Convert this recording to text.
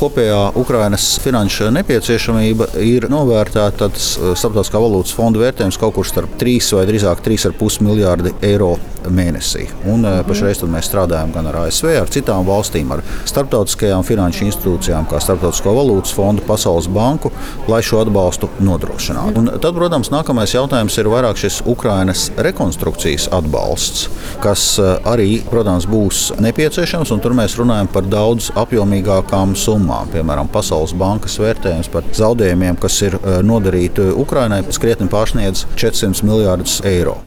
kopējā Ukrainas finanšu nepieciešamība ir novērtēta, tad Starptautiskā valūtas fonda vērtējums kaut kur starp 3 vai drīzāk 3,5 miljārdi eiro mēnesī. Un pašreiz mēs strādājam gan ar ASV, ar citām valstīm, ar starptautiskajām finanšu institūcijām, kā Starptautisko valūtas fondu, Pasaules banku, lai šo atbalstu nodrošinātu. Un tad, protams, nākamais jautājums ir vairāk šis Ukrainas rekonstrukcijas atbalsts, kas arī, protams, būs nepieciešams, un tur mēs runājam par daudz apjomīgākām summām. Piemēram, Pasaules bankas vērtējums par zaudējumiem, kas ir nodarīti Ukrainai, krietni pārsniedz 400 miljārdus eiro.